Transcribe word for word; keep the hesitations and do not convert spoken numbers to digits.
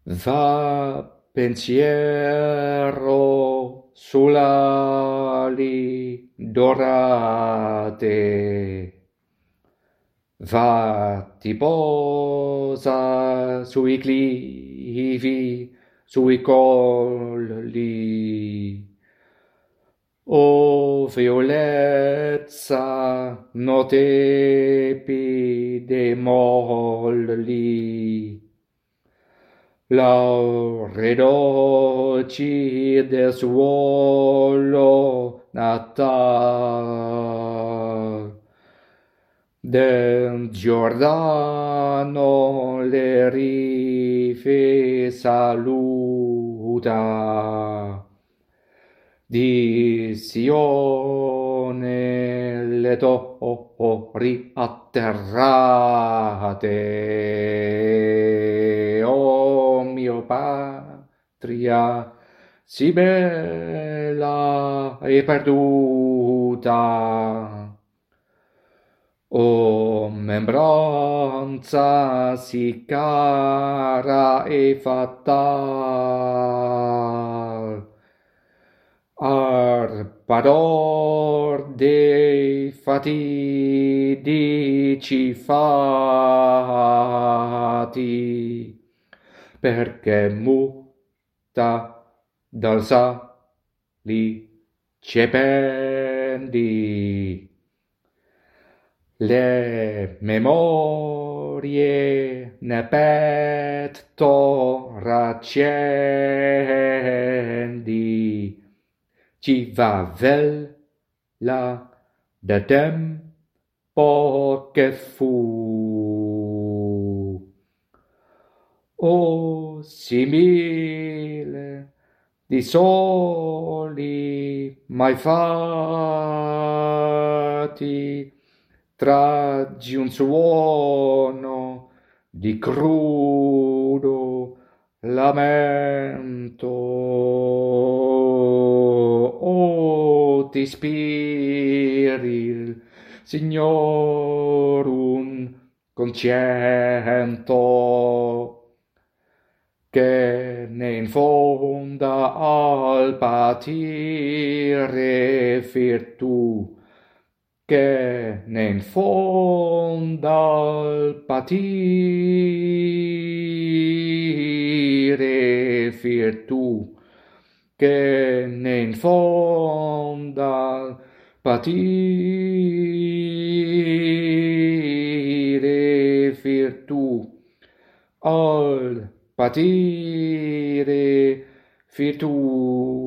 Va pensiero sull'ali dorate, va ti posa sui clivi, sui colli. O violezza, notepi de molli, l'auredoci del suolo natal, del Giordano le rive saluta. Di Sione le torri atterrate, o mio patria, sì bella e perduta. O membranza sì cara e fatal, arpador dei fatidici fati, perché muta dal sali cependi. Le memorie ne petto raccendi, ci va vel la da tempo che fu. O simile di soli mai fatti, traggi un suono di crudo lamento. O ti ispiri, signorum concento, che ne infonda al patire virtù, che ne infonda al patire virtù, che ne infonda al patire virtù, al patire virtù.